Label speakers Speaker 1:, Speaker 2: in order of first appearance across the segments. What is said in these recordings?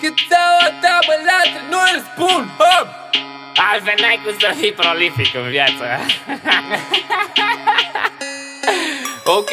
Speaker 1: Câteaua ta mă latre, nu răspund, hop!
Speaker 2: Altfel n-ai cum să fii prolific în viață.
Speaker 1: Ok.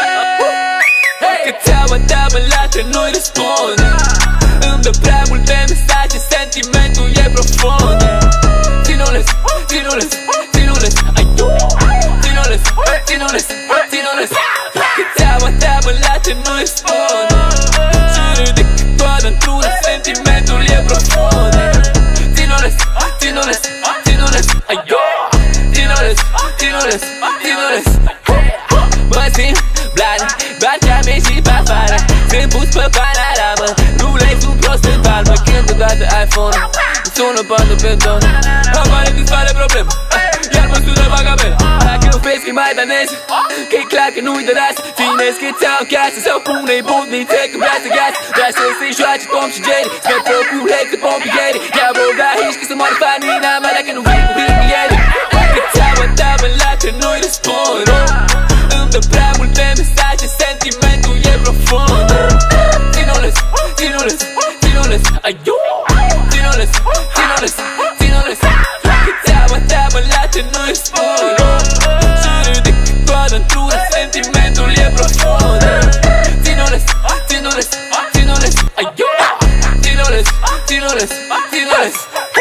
Speaker 1: Câteaua ta mă latre, nu răspund. Îmi dă prea multe mesaje, sentimentul e profund. Ținu-les, ținu-les, ținu-les, aiu. Ținu-les, ținu-les, ținu-les. Câteaua ta mă latre, nu răspund. Jur de cât doar într-una, sentimentul e profund. Ținu-les, ținu-les, ținu-les, aiu. Ținu-les, ținu-les, ținu-les. Mă simt blană, doar ce-am ieșit pe afară. Sunt pus pe panorama, nu le-ai sunt prost în palmă. Când toată iPhone-ul sună pandă pe tonă. Apare dispare problema, iar mă sună bagabela. Dacă nu vezi că-i mai danez, că-i clar că nu-i de rasă. Țineți că ți-au în casă sau pune-i bundnițe când vrea să gasă. Vrea să se joace Tom și Jerry, să-mi procure cât pompieri. Ia vorba aici că să moară fanina mea dacă nu vii cu ringieri. Câteaua ta mă latre, nu-i răspund. Îmi dă prea multe mesaje, sentimentul e profund. Ținu-les, ținu-les, ținu-les, aiu. Ținu-les, ținu-les, ținu-les. Câteaua ta mă latre, nu-i răspund. Jur de cât doar într-una, sentimentul e profund. Ținu-les, ținu-les, ținu-les, aiu. Ținu-les, ținu-les, ținu-les.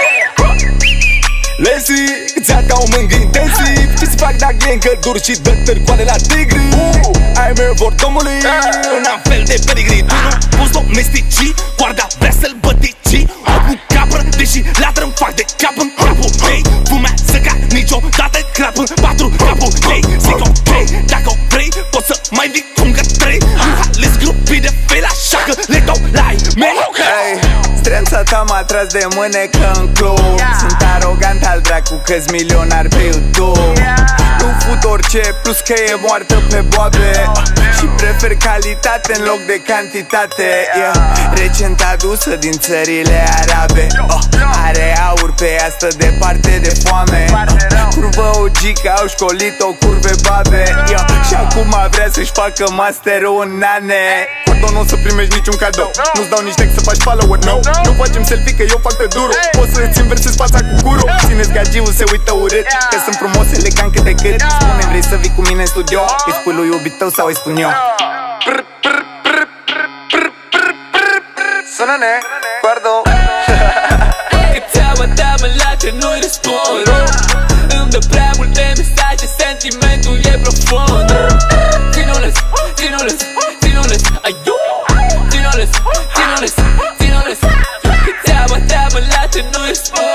Speaker 3: Lazy, ți-a ca o mângă intensiv. Ce se fac dacă e în călduri și dă târcoale la tigri. Ai mereu vor domnului, un fel de pedigrii. Tu nu poți domestici, coarda vrea să-l bătici. Ocu capăr, deși latră-mi fac de cap în capul ei. Fumează ca niciodată, crap în patru capul ei. Zic ok, dacă o vrei, poți să mai vii cum că trei. Am ales grupii de fel, așa că le dau la ei mei.
Speaker 4: Strența ta m-a tras de mânecă în club. Sunt arogant al dracu că-s milionar pe YouTube. Nu fut orice, plus că e moartă pe boabe. Și prefer calitate în loc de cantitate. Recent adusă din țările arabe. Are aur pe ea, stă departe de foame. Curvă OG că au școlit-o curve babe. Și acum vrea să-și facă masterul în nane. Nu o să primești niciun cadou. Nu-ți dau nici text să faci follow-up, no. Nu facem selfie că eu fac pe duro. Poți să-ți inversezi fața cu guru. Țineți gagiul, se uită urât că sunt frumos, elegant cât de cât. Spune-mi, vrei să vii cu mine în studio? Îi spui lui iubit tău sau îi spun eu? Sună-ne, pardon.
Speaker 1: Câteaua ta mă latre, nu-i răspund. Îmi dă prea multe mesaje, sentimentul e profund. Ținu-les, ținu-les, ținu-les, aiu. Ținu-les, ținu-les, ținu-les. Câteaua ta mă latre, nu-i răspund.